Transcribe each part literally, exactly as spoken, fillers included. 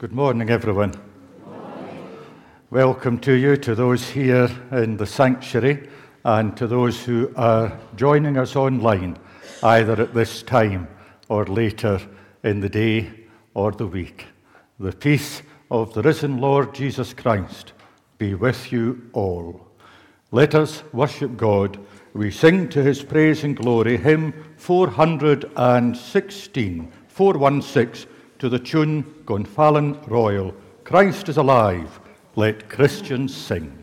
Good morning, everyone. Good morning. Welcome to you, to those here in the sanctuary, and to those who are joining us online, either at this time or later in the day or the week. The peace of the risen Lord Jesus Christ be with you all. Let us worship God. We sing to his praise and glory, hymn four hundred sixteen, four sixteen, to the tune Gonfalon Royal, Christ is alive, let Christians sing.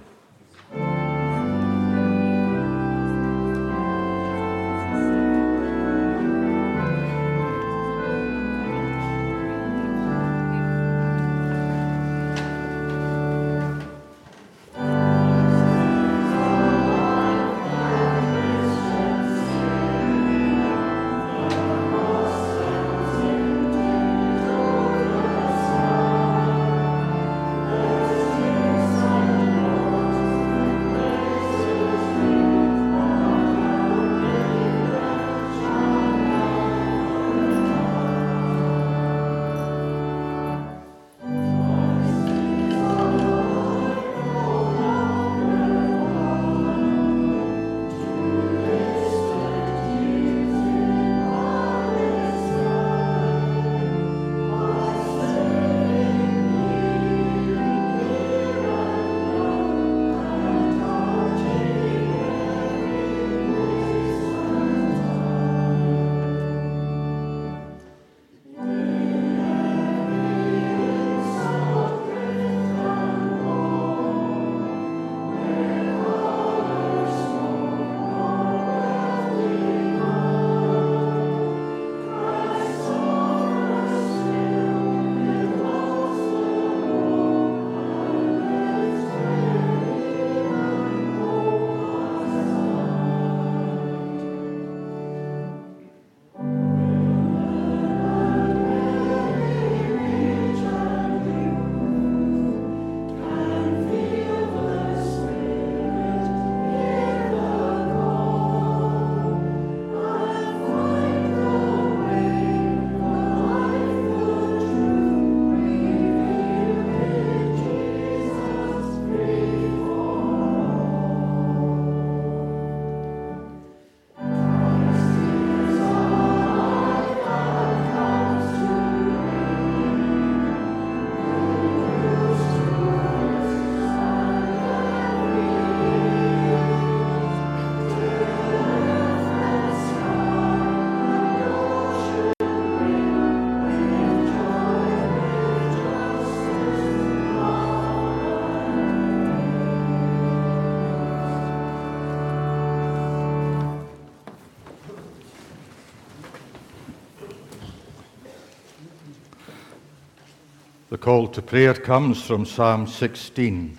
The call to prayer comes from Psalm sixteen.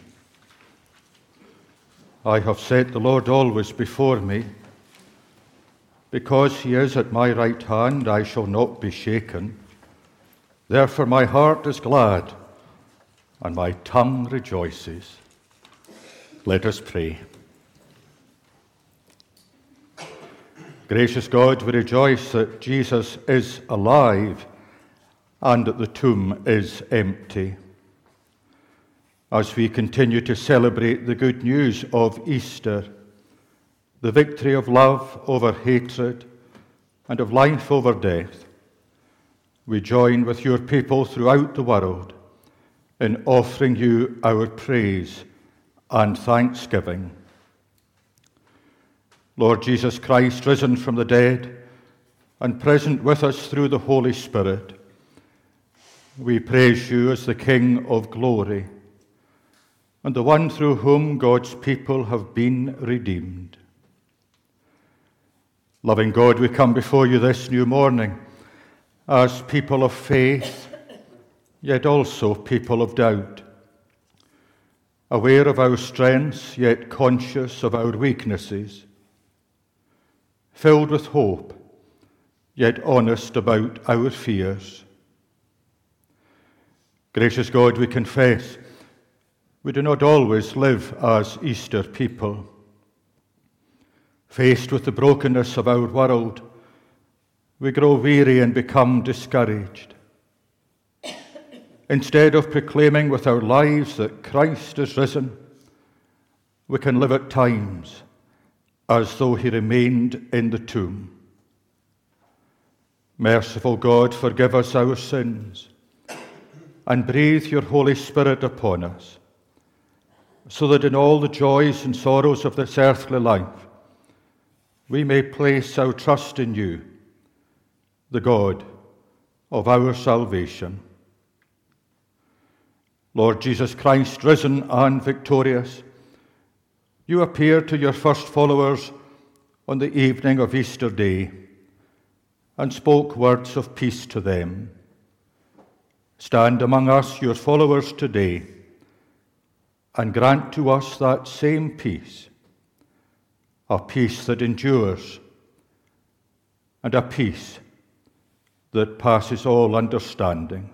I have set the Lord always before me. Because he is at my right hand, I shall not be shaken. Therefore my heart is glad, and my tongue rejoices. Let us pray. Gracious God, we rejoice that Jesus is alive and that the tomb is empty. As we continue to celebrate the good news of Easter, the victory of love over hatred and of life over death, we join with your people throughout the world in offering you our praise and thanksgiving. Lord Jesus Christ, risen from the dead and present with us through the Holy Spirit, we praise you as the King of glory and the one through whom God's people have been redeemed. Loving God, we come before you this new morning as people of faith, yet also people of doubt, aware of our strengths, yet conscious of our weaknesses, filled with hope, yet honest about our fears. Gracious God, we confess we do not always live as Easter people. Faced with the brokenness of our world, we grow weary and become discouraged. Instead of proclaiming with our lives that Christ is risen, we can live at times as though he remained in the tomb. Merciful God, forgive us our sins and breathe your Holy Spirit upon us, so that in all the joys and sorrows of this earthly life, we may place our trust in you, the God of our salvation. Lord Jesus Christ, risen and victorious, you appeared to your first followers on the evening of Easter Day and spoke words of peace to them. Stand among us, your followers, today, and grant to us that same peace, a peace that endures, and a peace that passes all understanding.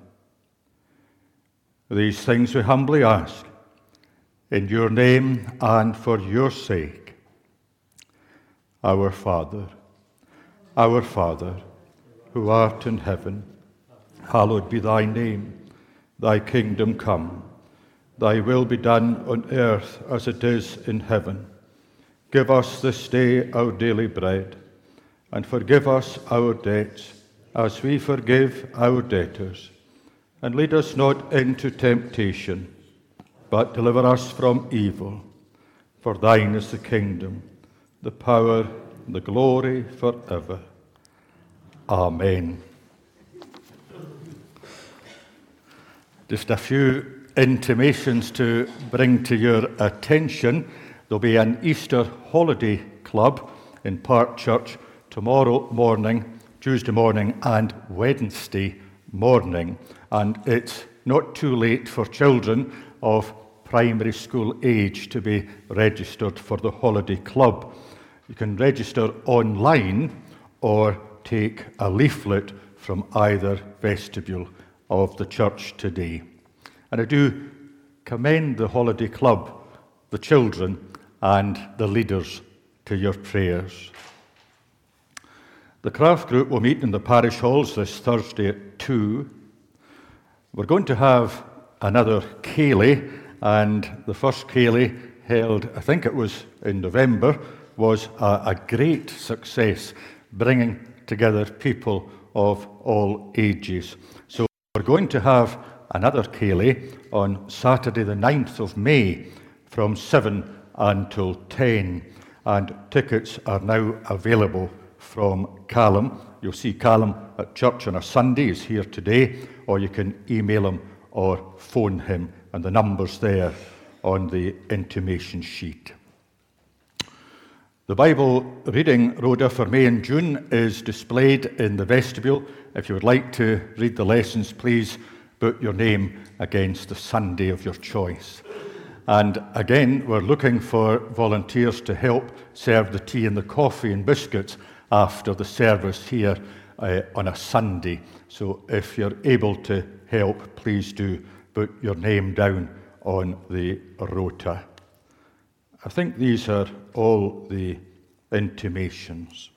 These things we humbly ask, in your name and for your sake. Our Father, our Father, who art in heaven, hallowed be thy name. Thy kingdom come. Thy will be done on earth as it is in heaven. Give us this day our daily bread, and forgive us our debts, as we forgive our debtors. And lead us not into temptation, but deliver us from evil. For thine is the kingdom, the power, and the glory forever. Amen. Just a few intimations to bring to your attention. There'll be an Easter holiday club in Park Church tomorrow morning, Tuesday morning, and Wednesday morning. And it's not too late for children of primary school age to be registered for the holiday club. You can register online or take a leaflet from either vestibule of the church today. And I do commend the holiday club, the children, and the leaders to your prayers. The craft group will meet in the parish halls this Thursday at two. We're going to have another Ceilidh, and the first Ceilidh held, I think it was in November, was a, a great success, bringing together people of all ages. So we're going to have another Ceilidh on Saturday the ninth of May from seven until ten, and tickets are now available from Callum. You'll see Callum at church on a Sunday. He's here today, or you can email him or phone him, and the number's there on the intimation sheet. The Bible reading rhoda for May and June is displayed in the vestibule. If you would like to read the lessons, please put your name against the Sunday of your choice. And again, we're looking for volunteers to help serve the tea and the coffee and biscuits after the service here uh, on a Sunday. So if you're able to help, please do put your name down on the rota. I think these are all the intimations.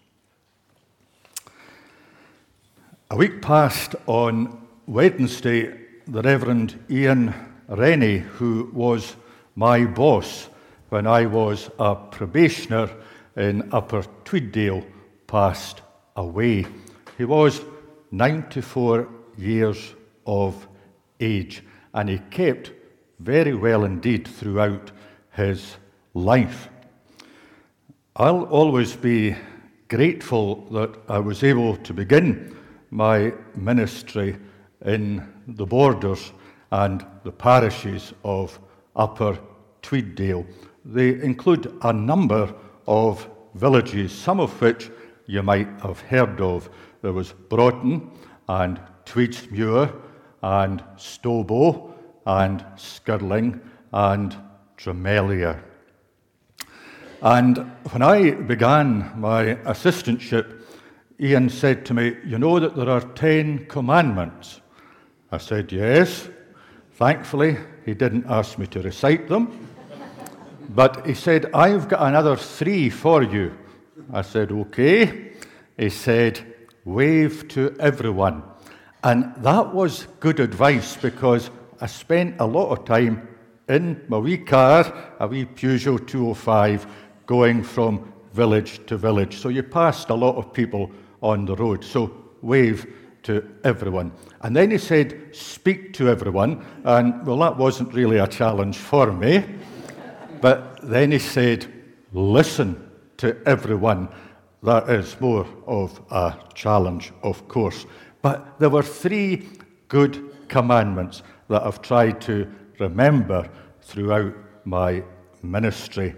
A week past on Wednesday, the Reverend Ian Rennie, who was my boss when I was a probationer in Upper Tweeddale, passed away. He was ninety-four years of age, and he kept very well indeed throughout his life. I'll always be grateful that I was able to begin my ministry in the borders and the parishes of Upper Tweeddale. They include a number of villages, some of which you might have heard of. There was Broughton and Tweedsmuir and Stobo and Skirling and Drumelia. And when I began my assistantship, Ian said to me, "You know that there are ten commandments?" I said, "Yes." Thankfully, he didn't ask me to recite them. But he said, "I've got another three for you." I said, "Okay." He said, "Wave to everyone." And that was good advice, because I spent a lot of time in my wee car, a wee Peugeot two oh five, going from village to village. So you passed a lot of people on the road. So wave to everyone. And then he said, speak to everyone. And, well, that wasn't really a challenge for me. But then he said, listen to everyone. That is more of a challenge, of course. But there were three good commandments that I've tried to remember throughout my ministry.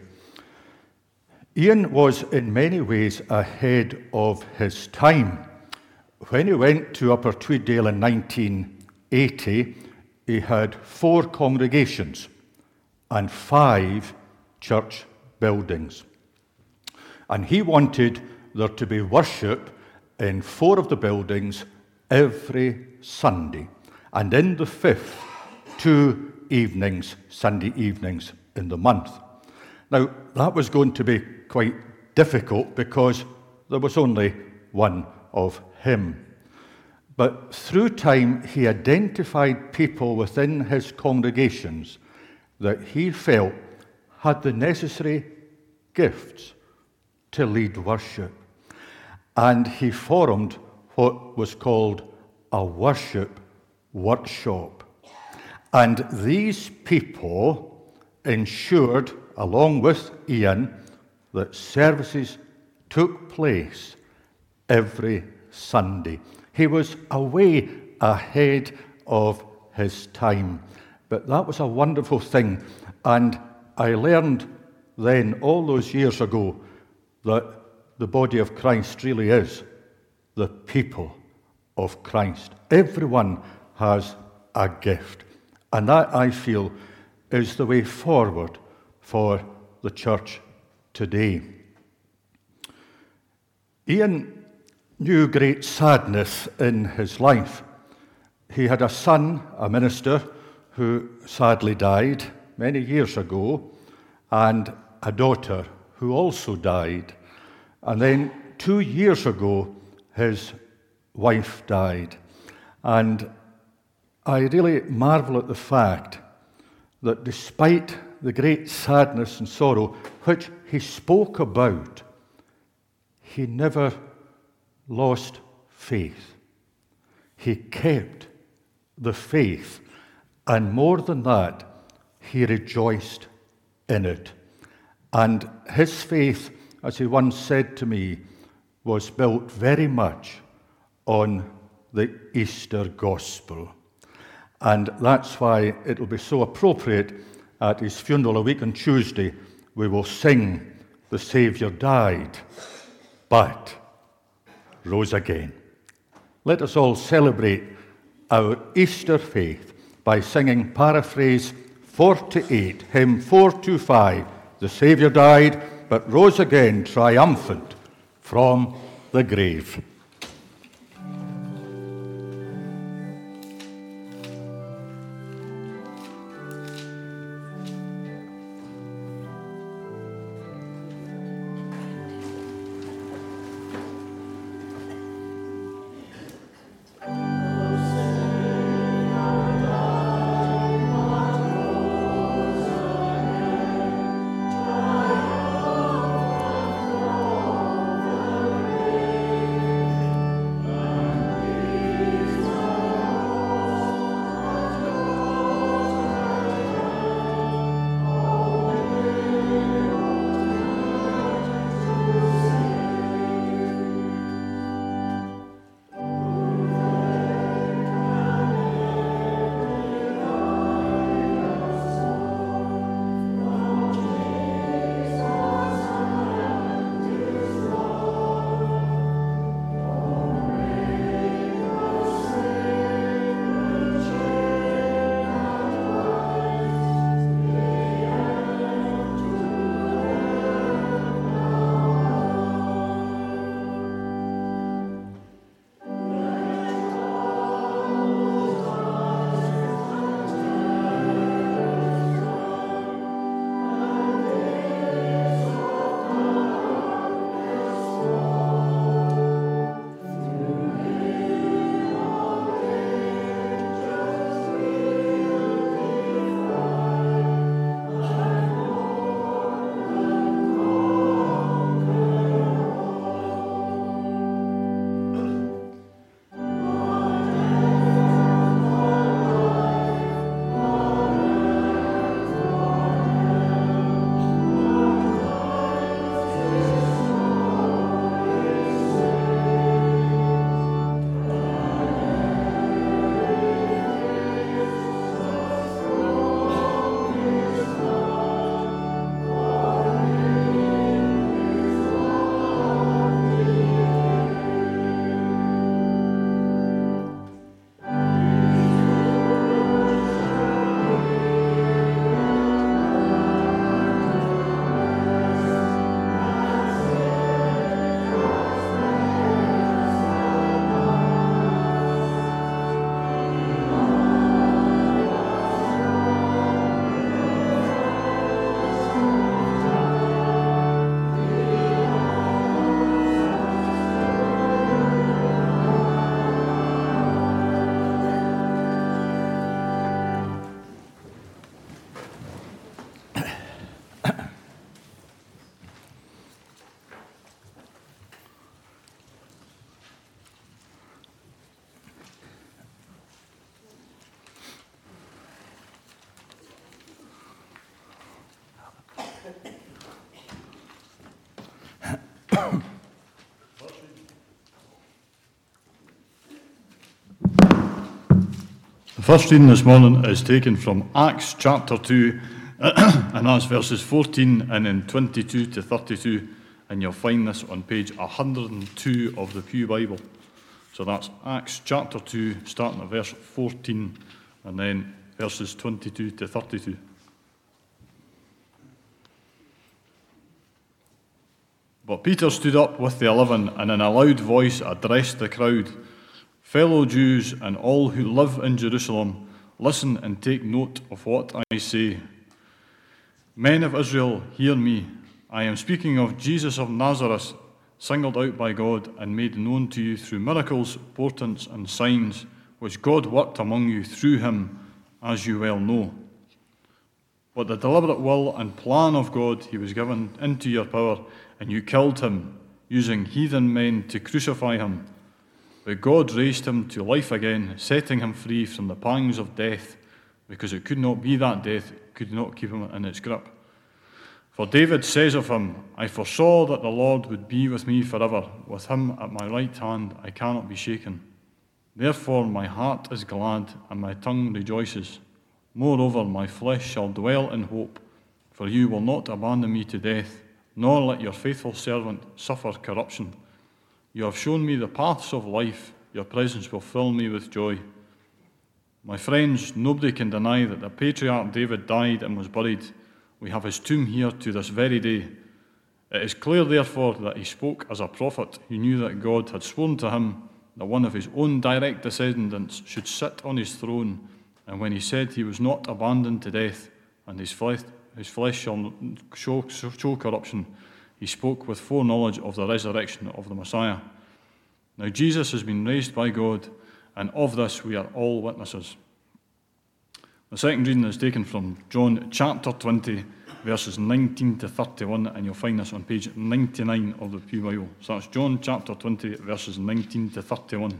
Ian was in many ways ahead of his time. When he went to Upper Tweeddale in nineteen eighty, he had four congregations and five church buildings. And he wanted there to be worship in four of the buildings every Sunday. And in the fifth, two evenings, Sunday evenings in the month. Now, that was going to be quite difficult because there was only one of him. But through time, he identified people within his congregations that he felt had the necessary gifts to lead worship. And he formed what was called a worship workshop. And these people ensured, along with Ian, that services took place every Sunday. He was away ahead of his time. But that was a wonderful thing. And I learned then, all those years ago, that the body of Christ really is the people of Christ. Everyone has a gift. And that, I feel, is the way forward for the church today. Ian knew great sadness in his life. He had a son, a minister, who sadly died many years ago, and a daughter who also died. And then two years ago, his wife died. And I really marvel at the fact that despite the great sadness and sorrow which he spoke about, he never lost faith. He kept the faith, and more than that, he rejoiced in it. And his faith, as he once said to me, was built very much on the Easter gospel. And that's why it will be so appropriate at his funeral a week on Tuesday, we will sing, "The Saviour died, but rose again." Let us all celebrate our Easter faith by singing paraphrase forty-eight, hymn four twenty-five, "The Saviour died, but rose again, triumphant from the grave." The first reading this morning is taken from Acts chapter two, and that's verses fourteen and then twenty-two to thirty-two, and you'll find this on page one hundred two of the Pew Bible. So that's Acts chapter two, starting at verse fourteen, and then verses twenty-two to thirty-two. But Peter stood up with the eleven, and in a loud voice addressed the crowd. Fellow Jews and all who live in Jerusalem, listen and take note of what I say. Men of Israel, hear me. I am speaking of Jesus of Nazareth, singled out by God and made known to you through miracles, portents, and signs, which God worked among you through him, as you well know. But the deliberate will and plan of God he was given into your power, and you killed him, using heathen men to crucify him. But God raised him to life again, setting him free from the pangs of death, because it could not be that death could not keep him in its grip. For David says of him, I foresaw that the Lord would be with me forever. With him at my right hand I cannot be shaken. Therefore my heart is glad, and my tongue rejoices. Moreover, my flesh shall dwell in hope, for you will not abandon me to death, nor let your faithful servant suffer corruption. You have shown me the paths of life. Your presence will fill me with joy. My friends, nobody can deny that the patriarch David died and was buried. We have his tomb here to this very day. It is clear, therefore, that he spoke as a prophet who knew that God had sworn to him that one of his own direct descendants should sit on his throne. And when he said he was not abandoned to death, and his flesh, his flesh shall show, show corruption, he spoke with foreknowledge of the resurrection of the Messiah. Now Jesus has been raised by God, and of this we are all witnesses. The second reading is taken from John chapter twenty, verses nineteen to thirty-one, and you'll find this on page ninety-nine of the Pew Bible. So that's John chapter twenty, verses nineteen to thirty-one.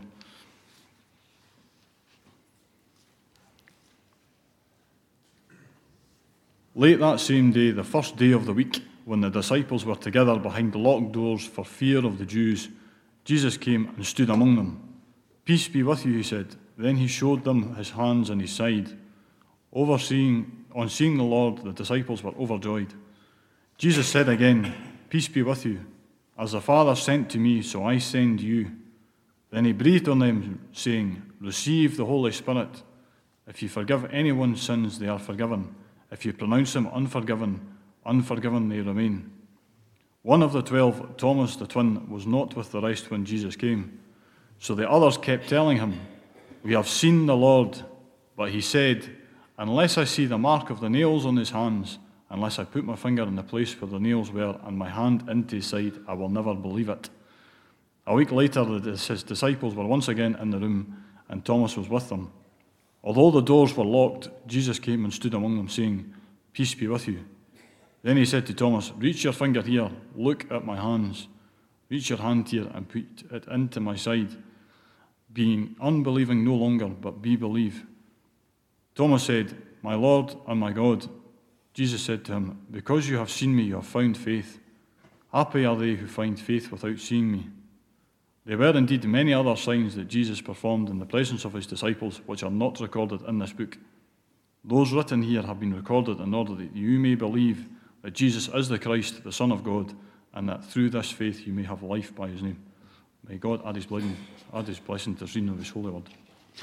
Late that same day, the first day of the week, when the disciples were together behind locked doors for fear of the Jews, Jesus came and stood among them. Peace be with you, he said. Then he showed them his hands and his side. Overseeing, on seeing the Lord, the disciples were overjoyed. Jesus said again, Peace be with you. As the Father sent to me, so I send you. Then he breathed on them, saying, Receive the Holy Spirit. If you forgive anyone's sins, they are forgiven. If you pronounce them unforgiven, unforgiven they remain. One of the twelve, Thomas the twin, was not with the rest when Jesus came. So the others kept telling him, We have seen the Lord. But he said, Unless I see the mark of the nails on his hands, unless I put my finger in the place where the nails were and my hand into his side, I will never believe it. A week later, his disciples were once again in the room, and Thomas was with them. Although the doors were locked, Jesus came and stood among them, saying, Peace be with you. Then he said to Thomas, Reach your finger here, look at my hands. Reach your hand here and put it into my side. Being unbelieving no longer, but be believe. Thomas said, My Lord and my God. Jesus said to him, Because you have seen me, you have found faith. Happy are they who find faith without seeing me. There were indeed many other signs that Jesus performed in the presence of his disciples, which are not recorded in this book. Those written here have been recorded in order that you may believe that Jesus is the Christ, the Son of God, and that through this faith you may have life by his name. May God add his blessing, add his blessing to the reading of his holy word.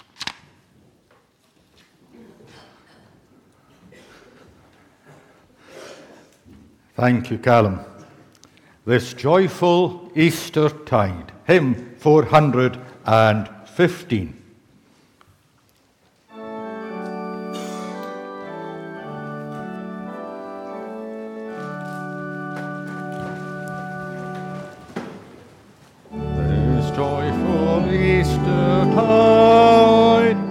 Thank you, Callum. This joyful Easter tide, hymn four hundred fifteen. This joyful Easter tide,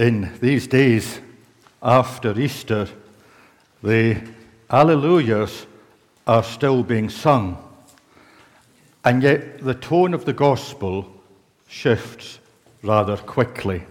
in these days after Easter, the Alleluias are still being sung, and yet the tone of the gospel shifts rather quickly.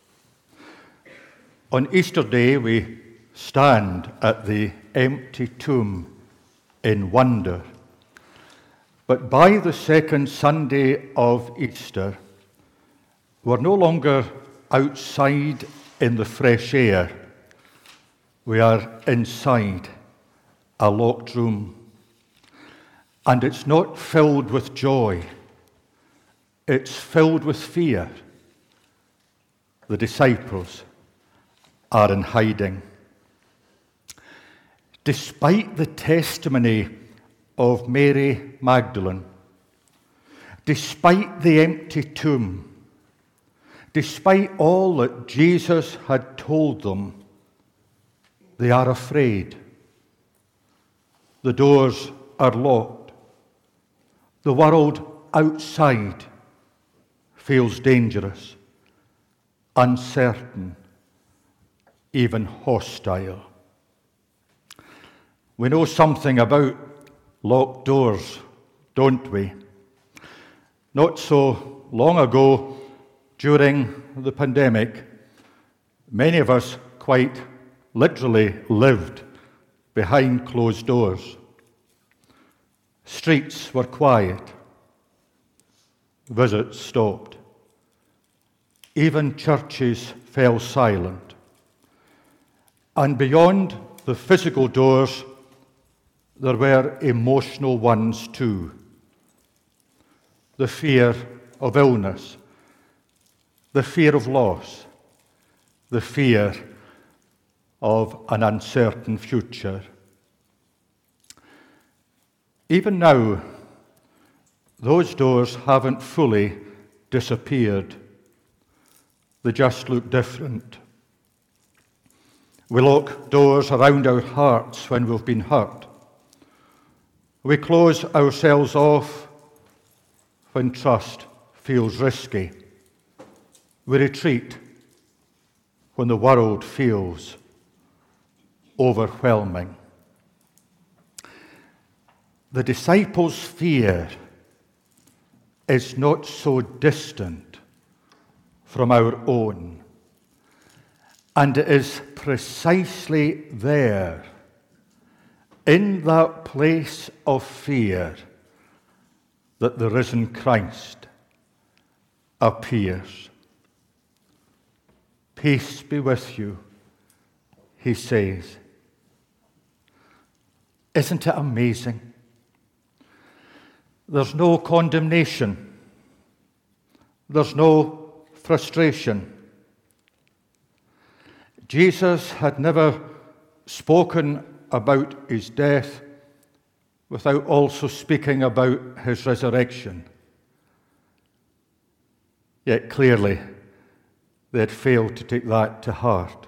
On Easter Day, we stand at the empty tomb in wonder. But by the second Sunday of Easter, we're no longer outside in the fresh air. We are inside a locked room. And it's not filled with joy. It's filled with fear. The disciples are in hiding. Despite the testimony of Mary Magdalene, despite the empty tomb, despite all that Jesus had told them, they are afraid. The doors are locked. The world outside feels dangerous, uncertain, even hostile. We know something about locked doors, don't we? Not so long ago, during the pandemic, many of us quite literally lived behind closed doors. Streets were quiet. Visits stopped. Even churches fell silent. And beyond the physical doors, there were emotional ones too. The fear of illness, the fear of loss, the fear of an uncertain future. Even now, those doors haven't fully disappeared. They just look different. We lock doors around our hearts when we've been hurt. We close ourselves off when trust feels risky. We retreat when the world feels overwhelming. The disciples' fear is not so distant from our own, and it is precisely there, in that place of fear, that the risen Christ appears. Peace be with you, he says. Isn't it amazing? There's no condemnation. There's no frustration. Jesus had never spoken about his death without also speaking about his resurrection. Yet clearly, they had failed to take that to heart.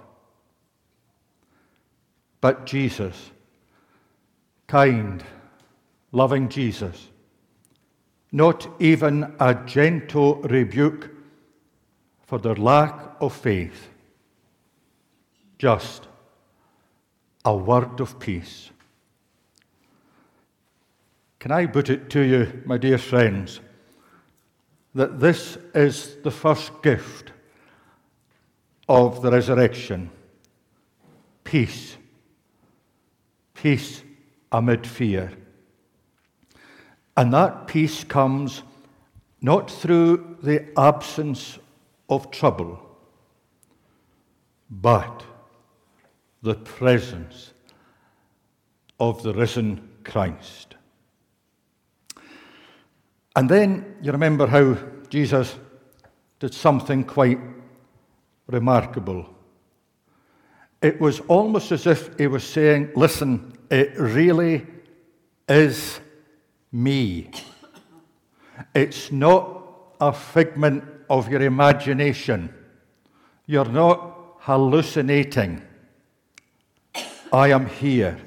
But Jesus, kind, loving Jesus, not even a gentle rebuke for their lack of faith, just a word of peace. Can I put it to you, my dear friends, that this is the first gift of the resurrection? Peace. Peace amid fear. And that peace comes not through the absence of trouble, but the presence of the risen Christ. And then you remember how Jesus did something quite remarkable. It was almost as if he was saying, listen, it really is me. It's not a figment of your imagination. You're not hallucinating. I am here.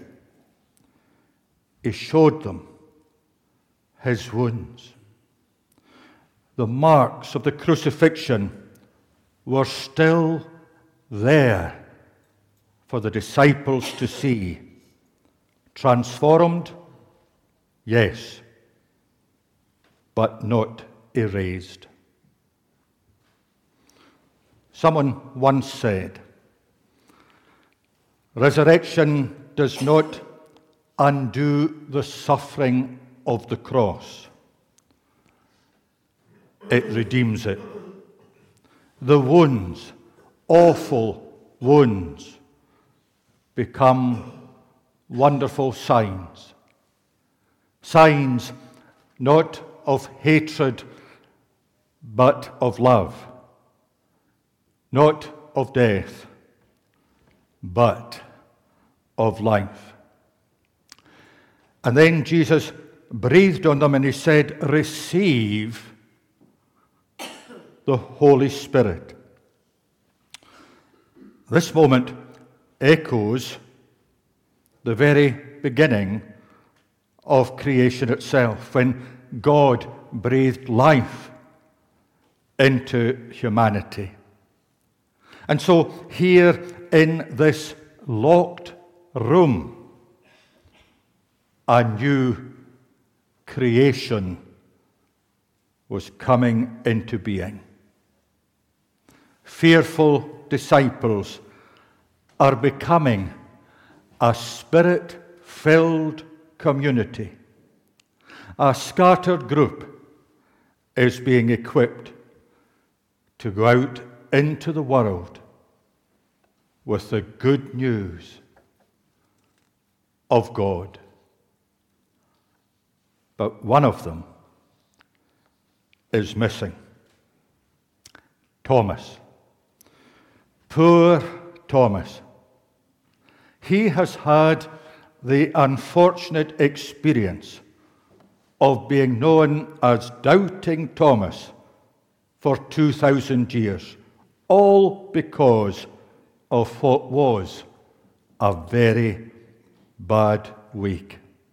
He showed them his wounds. The marks of the crucifixion were still there for the disciples to see. Transformed, yes, but not erased. Someone once said, resurrection does not undo the suffering of the cross. It redeems it. The wounds, awful wounds, become wonderful signs. Signs not of hatred, but of love. Not of death, but of life. And then Jesus breathed on them and he said, receive the Holy Spirit. This moment echoes the very beginning of creation itself, when God breathed life into humanity. And so here in this locked room, a new creation was coming into being. Fearful disciples are becoming a spirit-filled community. A scattered group is being equipped to go out into the world with the good news of God. But one of them is missing. Thomas. Poor Thomas. He has had the unfortunate experience of being known as Doubting Thomas for two thousand years, all because of what was a very bad week.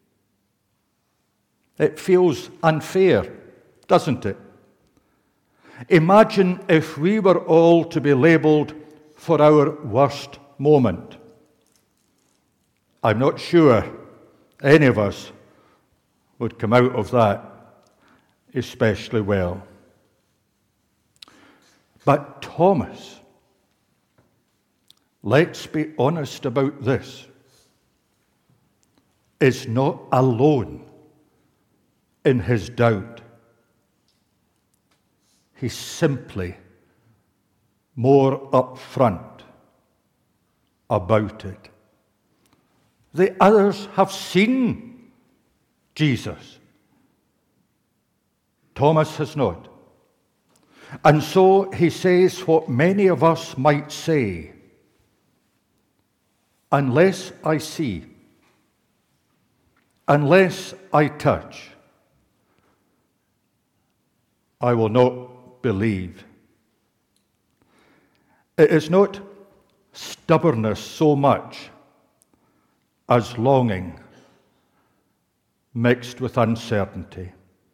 It feels unfair, doesn't it? Imagine if we were all to be labelled for our worst moment. I'm not sure any of us would come out of that especially well. But Thomas, let's be honest about this, is not alone in his doubt. He's simply more upfront about it. The others have seen Jesus. Thomas has not. And so he says what many of us might say, unless I see, unless I touch, I will not believe. It is not stubbornness so much as longing mixed with uncertainty.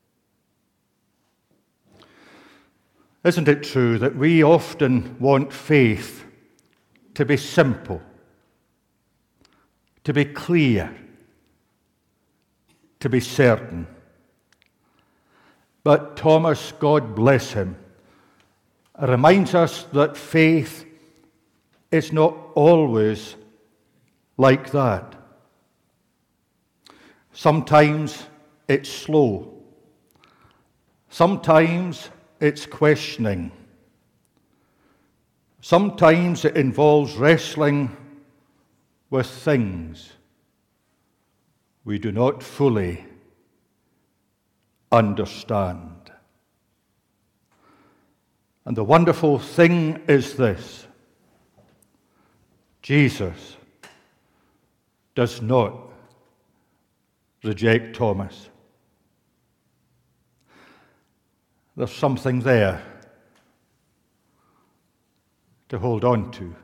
Isn't it true that we often want faith to be simple, to be clear, to be certain? But Thomas, God bless him, reminds us that faith is not always like that. Sometimes it's slow. Sometimes it's questioning. Sometimes it involves wrestling with things we do not fully understand. And the wonderful thing is this: Jesus does not reject Thomas. There's something there to hold on to,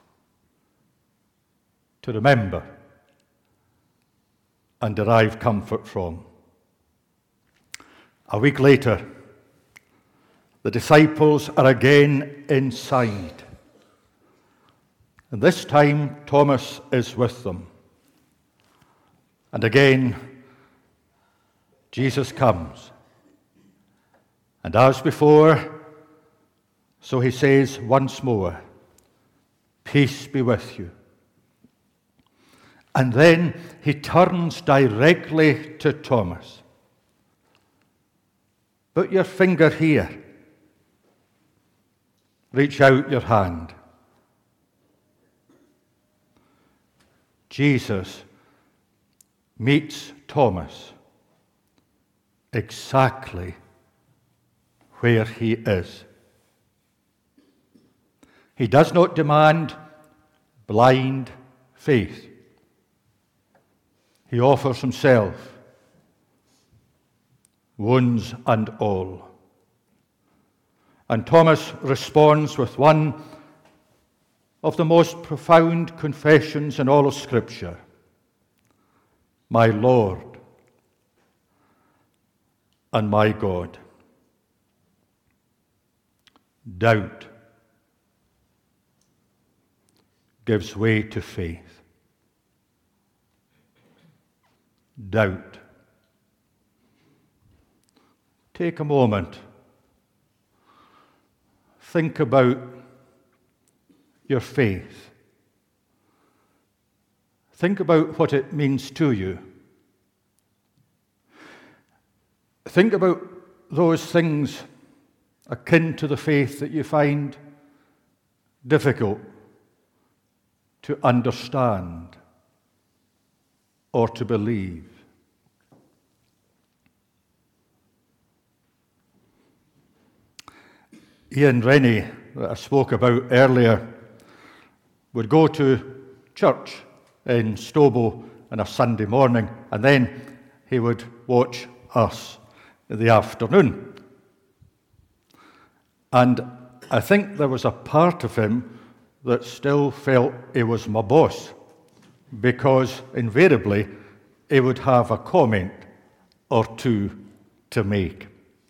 to remember and derive comfort from. A week later, the disciples are again inside. And this time, Thomas is with them. And again, Jesus comes. And as before, so he says once more, "Peace be with you." And then he turns directly to Thomas. "Put your finger here. Reach out your hand." Jesus meets Thomas exactly where he is. He does not demand blind faith. He offers himself, wounds and all. And Thomas responds with one of the most profound confessions in all of Scripture: "My Lord and my God." Doubt gives way to faith. Doubt. Take a moment. Think about your faith. Think about what it means to you. Think about those things akin to the faith that you find difficult to understand or to believe. Ian Rennie, that I spoke about earlier, would go to church in Stobo on a Sunday morning, and then he would watch us in the afternoon. And I think there was a part of him that still felt he was my boss, because invariably he would have a comment or two to make.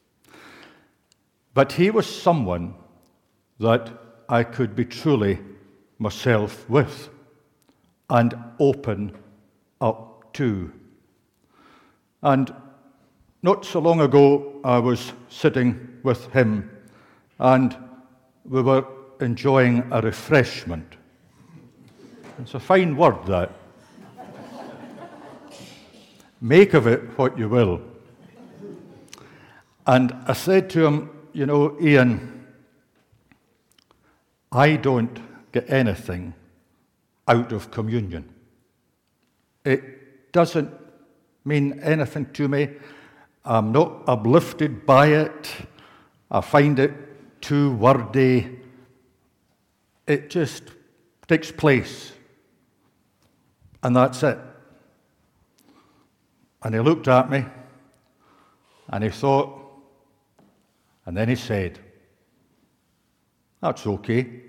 But he was someone that I could be truly myself with and open up to. And not so long ago, I was sitting with him, and we were enjoying a refreshment. It's a fine word, that. Make of it what you will. And I said to him, "You know, Ian, I don't get anything out of communion. It doesn't mean anything to me. I'm not uplifted by it. I find it too wordy. It just takes place, and that's it." And he looked at me, and he thought, and then he said, "That's okay."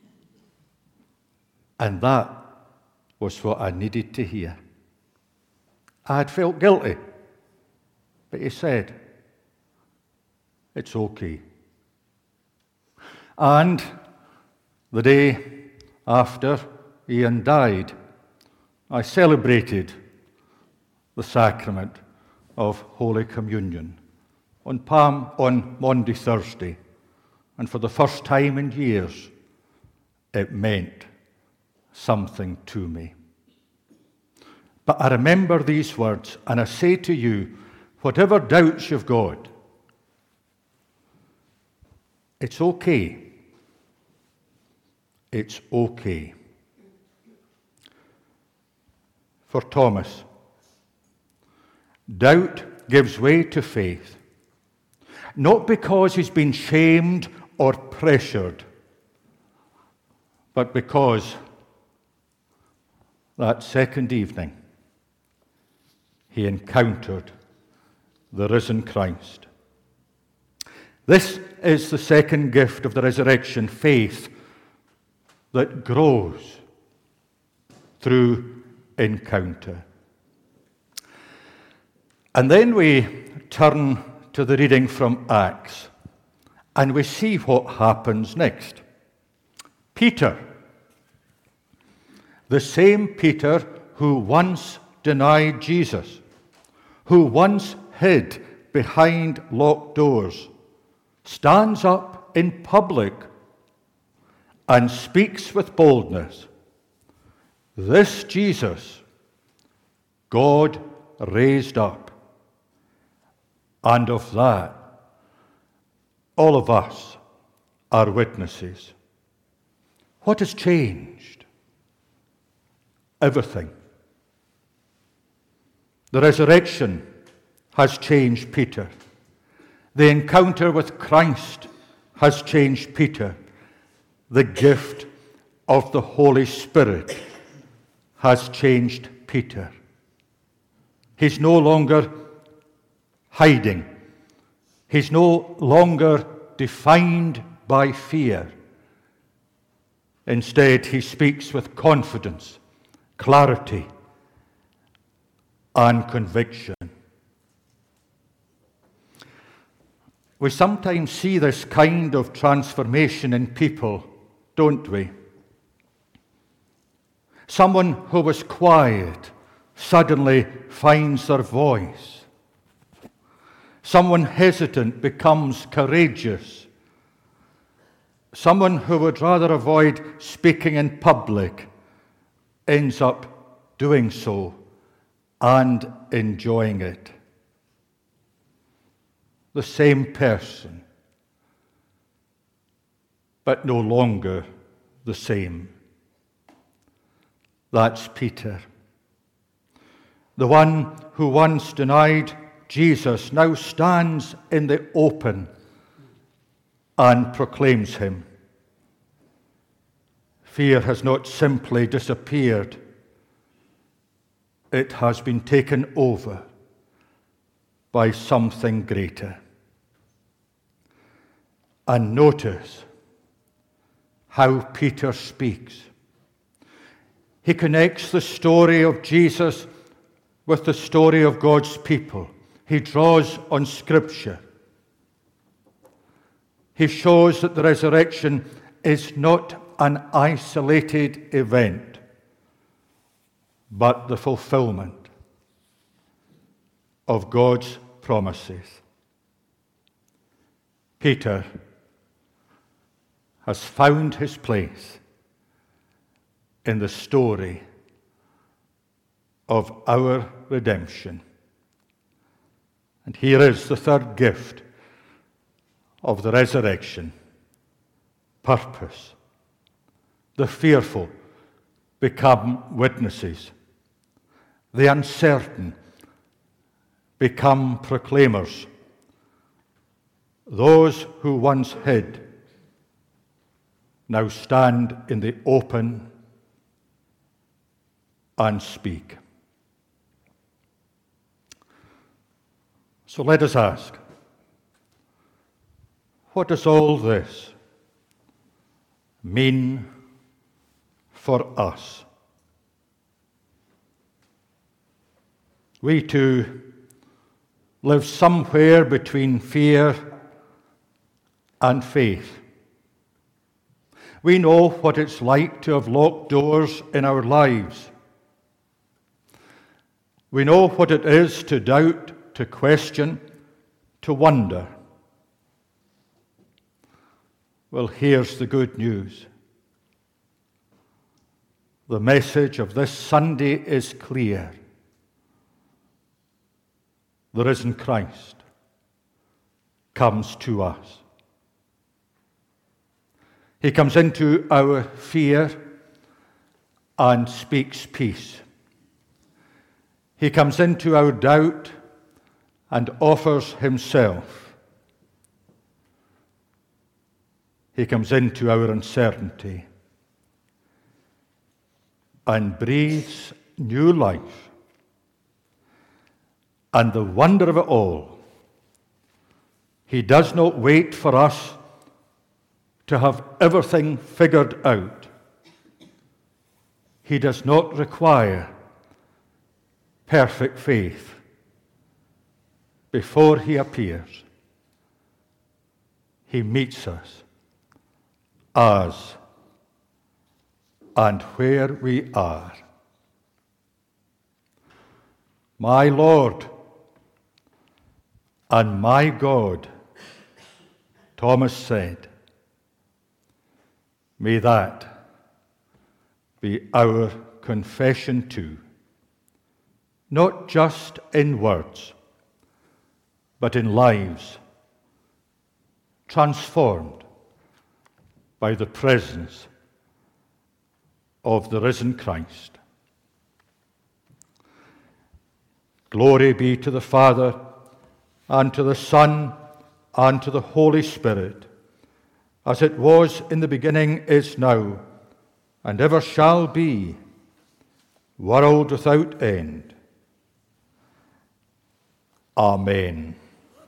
And that was what I needed to hear. I had felt guilty, but he said, "It's okay." And the day after Ian died, I celebrated the sacrament of Holy Communion on Palm on Maundy Thursday, and for the first time in years, it meant something to me. But I remember these words, and I say to you, whatever doubts you've got, it's okay. It's okay. For Thomas, doubt gives way to faith, not because he's been shamed or pressured, but because that second evening he encountered the risen Christ. This is the second gift of the resurrection, faith that grows through encounter. And then we turn to the reading from Acts, and we see what happens next. Peter, the same Peter who once denied Jesus, who once hid behind locked doors, stands up in public and speaks with boldness. This Jesus God raised up, and of that all of us are witnesses. What has changed? Everything. The resurrection has changed Peter. The encounter with Christ has changed Peter. The gift of the Holy Spirit has changed Peter. He's no longer hiding. He's no longer defined by fear. Instead, he speaks with confidence, clarity, and conviction. We sometimes see this kind of transformation in people, don't we? Someone who was quiet suddenly finds their voice. Someone hesitant becomes courageous. Someone who would rather avoid speaking in public ends up doing so and enjoying it. The same person, but no longer the same. That's Peter. The one who once denied Jesus now stands in the open and proclaims him. Fear has not simply disappeared. It has been taken over by something greater. And notice how Peter speaks. He connects the story of Jesus with the story of God's people. He draws on Scripture. He shows that the resurrection is not an isolated event, but the fulfillment of God's promises. Peter has found his place in the story of our redemption. And here is the third gift of the resurrection: purpose. The fearful become witnesses. The uncertain become proclaimers. Those who once hid now stand in the open and speak. So let us ask, what does all this mean for us? We too live somewhere between fear and faith. We know what it's like to have locked doors in our lives. We know what it is to doubt, to question, to wonder. Well, here's the good news. The message of this Sunday is clear. The risen Christ comes to us. He comes into our fear and speaks peace. He comes into our doubt and offers himself. He comes into our uncertainty and breathes new life. And the wonder of it all, he does not wait for us to have everything figured out. He does not require perfect faith before he appears. He meets us as and where we are. My Lord and my God, Thomas said, may that be our confession too, not just in words, but in lives transformed by the presence of the risen Christ. Glory be to the Father, and to the Son, and to the Holy Spirit, as it was in the beginning, is now, and ever shall be, world without end. Amen.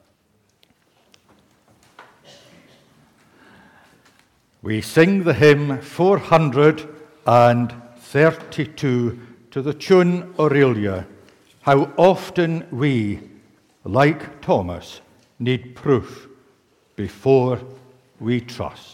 We sing the hymn four hundred thirty-two to the tune Aurelia. How often we, like Thomas, need proof before we trust.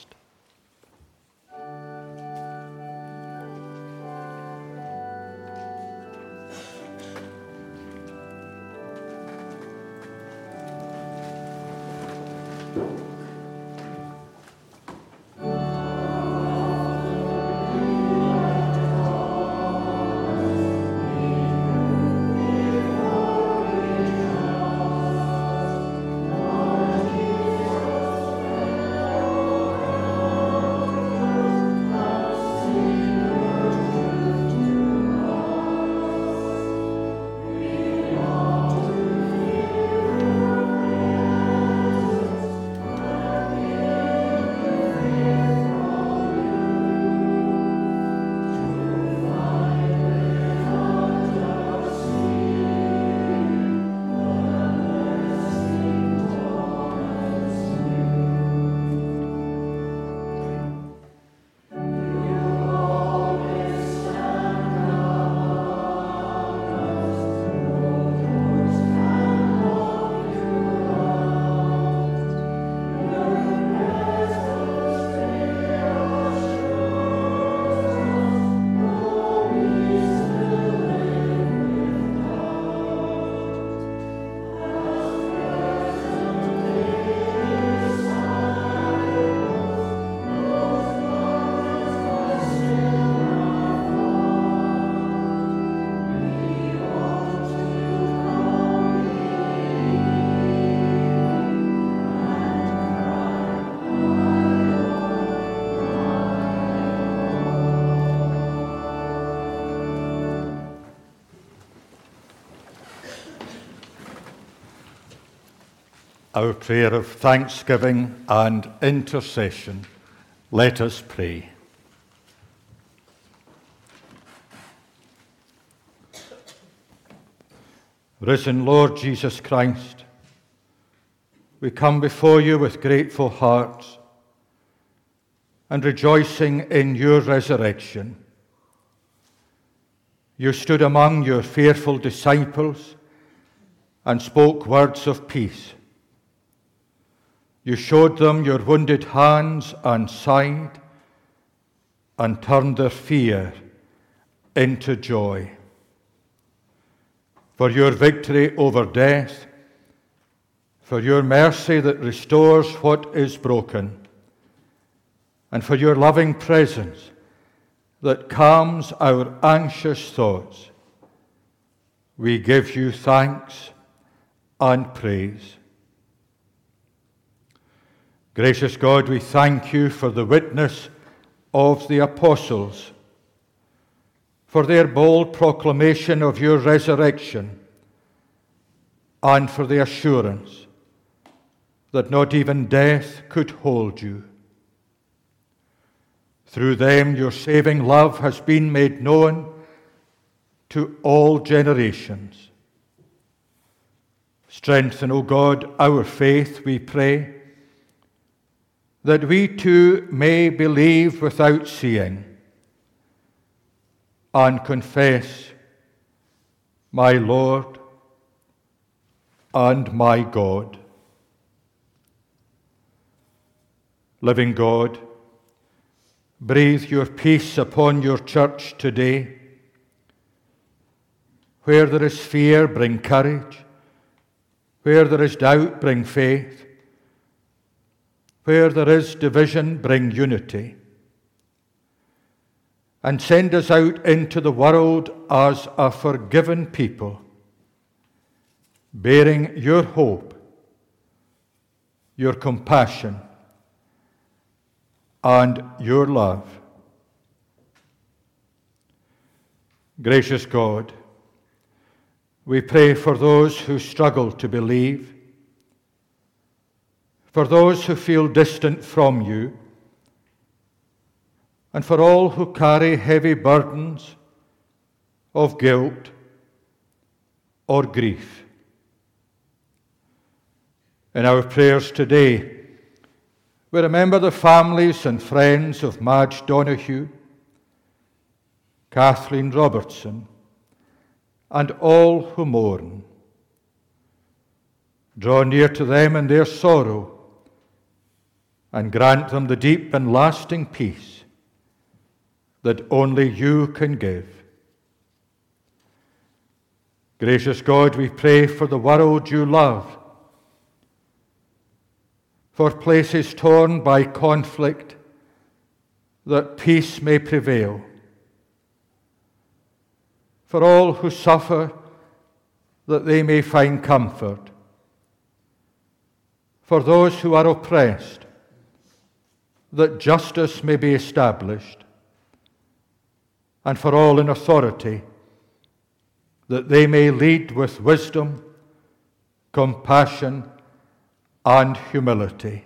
Our prayer of thanksgiving and intercession. Let us pray. Risen Lord Jesus Christ, we come before you with grateful hearts and rejoicing in your resurrection. You stood among your fearful disciples and spoke words of peace. You showed them your wounded hands and side and turned their fear into joy. For your victory over death, for your mercy that restores what is broken, and for your loving presence that calms our anxious thoughts, we give you thanks and praise. Gracious God, we thank you for the witness of the apostles, for their bold proclamation of your resurrection, and for the assurance that not even death could hold you. Through them, your saving love has been made known to all generations. Strengthen, O God, our faith, we pray, that we too may believe without seeing and confess, my Lord and my God. Living God, breathe your peace upon your church today. Where there is fear, bring courage. Where there is doubt, bring faith. Where there is division, bring unity. And send us out into the world as a forgiven people, bearing your hope, your compassion, and your love. Gracious God, we pray for those who struggle to believe, for those who feel distant from you, and for all who carry heavy burdens of guilt or grief. In our prayers today, we remember the families and friends of Madge Donoghue, Kathleen Robertson, and all who mourn. Draw near to them in their sorrow and grant them the deep and lasting peace that only you can give. Gracious God, we pray for the world you love, for places torn by conflict, that peace may prevail. For all who suffer, that they may find comfort. For those who are oppressed, that justice may be established. And for all in authority, that they may lead with wisdom, compassion, and humility.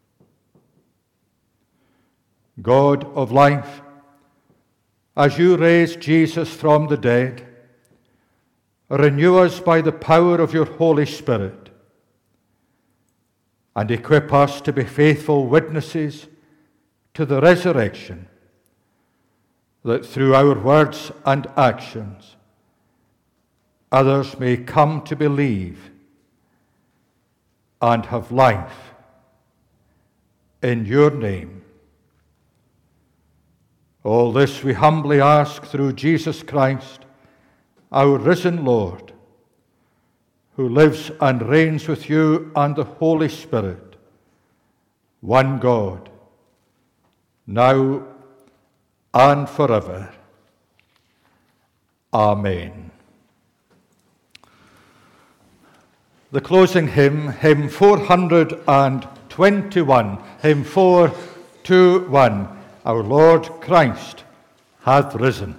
God of life, as you raise Jesus from the dead, renew us by the power of your Holy Spirit, and equip us to be faithful witnesses to the resurrection, that through our words and actions others may come to believe and have life in your name. All this we humbly ask through Jesus Christ, our risen Lord, who lives and reigns with you and the Holy Spirit, one God, now and forever. Amen. The closing hymn, hymn four hundred twenty-one, hymn four two one, Our Lord Christ hath risen.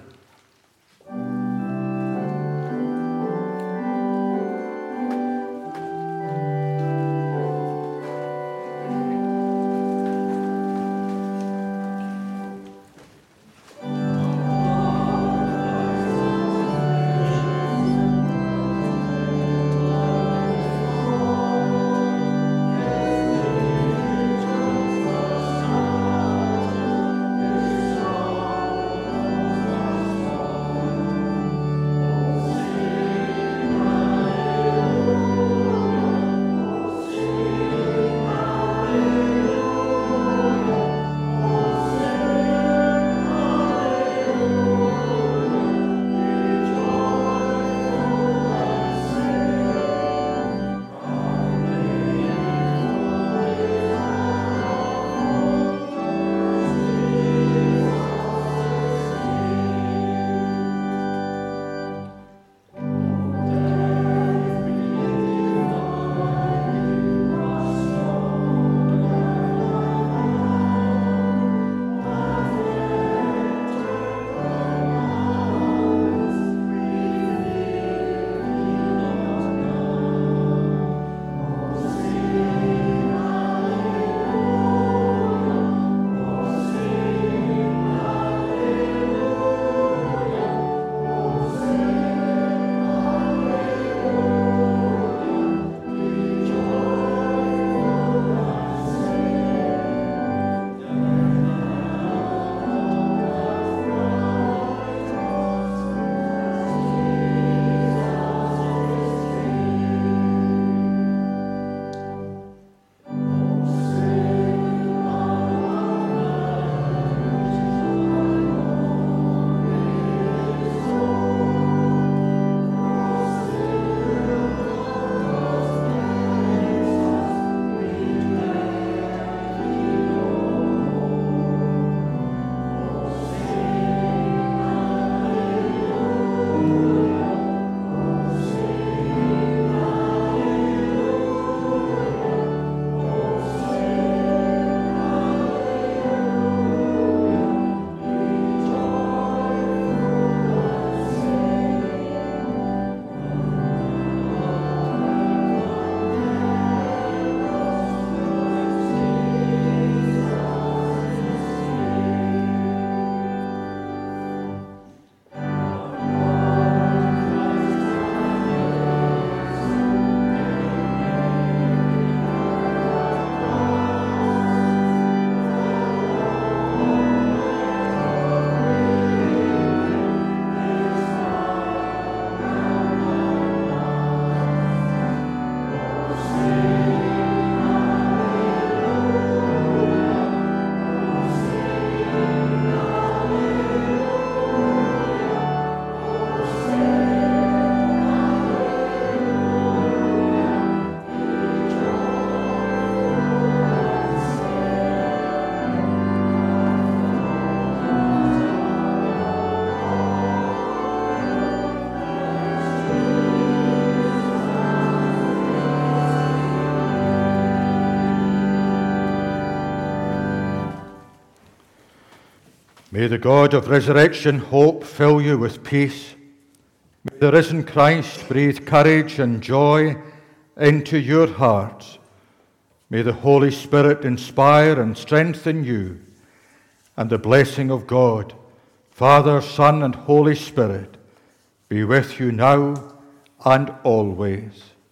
May the God of resurrection hope fill you with peace. May the risen Christ breathe courage and joy into your hearts. May the Holy Spirit inspire and strengthen you, and the blessing of God, Father, Son, and Holy Spirit be with you now and always.